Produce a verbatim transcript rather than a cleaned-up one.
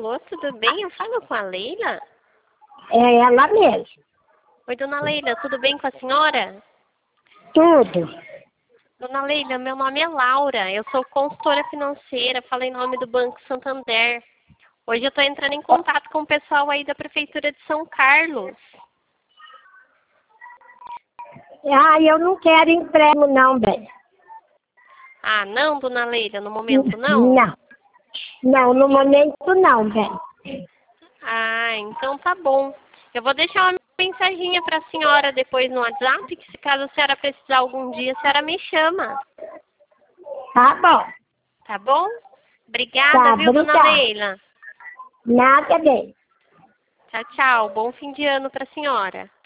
Alô, tudo bem? Eu falo com a Leila? É ela mesmo. Oi, dona Leila, tudo bem com a senhora? Tudo. Dona Leila, meu nome é Laura, eu sou consultora financeira, falo em nome do Banco Santander. Hoje eu estou entrando em contato com o pessoal aí da Prefeitura de São Carlos. Ah, eu não quero emprego não, bem. Ah, não, dona Leila, no momento não? Não. Não, no momento não, bem. Ah, então tá bom. Eu vou deixar uma mensaginha para a senhora depois no WhatsApp, que se caso a senhora precisar algum dia, a senhora me chama. Tá bom. Tá bom? Obrigada, Tá, viu, dona obrigada. Leila? Nada, bem. Tchau, tchau. Bom fim de ano para a senhora.